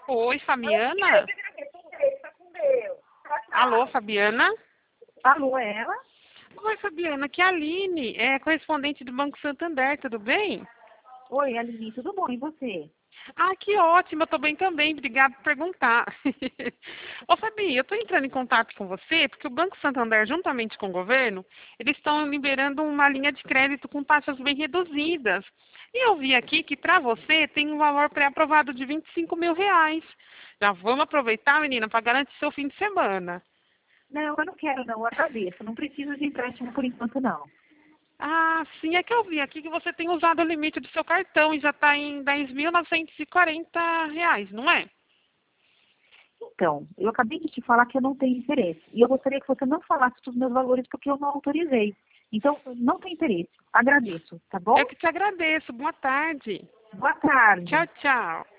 Oi, Fabiana? Alô, Fabiana? Alô, é ela? Oi, Fabiana, aqui é a Aline, correspondente do Banco Santander, tudo bem? Oi, Aline, tudo bom? E você? Ah, que ótimo, eu tô bem também, obrigada por perguntar. Ô, Fabi, eu tô entrando em contato com você porque o Banco Santander, juntamente com o governo, eles estão liberando uma linha de crédito com taxas bem reduzidas. E eu vi aqui que para você tem um valor pré-aprovado de R$ 25.000. Já vamos aproveitar, menina, para garantir seu fim de semana. Não, eu não quero não, eu agradeço. Não preciso de empréstimo por enquanto, não. Ah, sim, é que eu vi aqui que você tem usado o limite do seu cartão e já está em R$ 10.940, não é? Então, eu acabei de te falar que eu não tenho interesse. E eu gostaria que você não falasse dos meus valores porque eu não autorizei. Então, não tem interesse. Agradeço, tá bom? Eu que te agradeço. Boa tarde. Boa tarde. Tchau, tchau.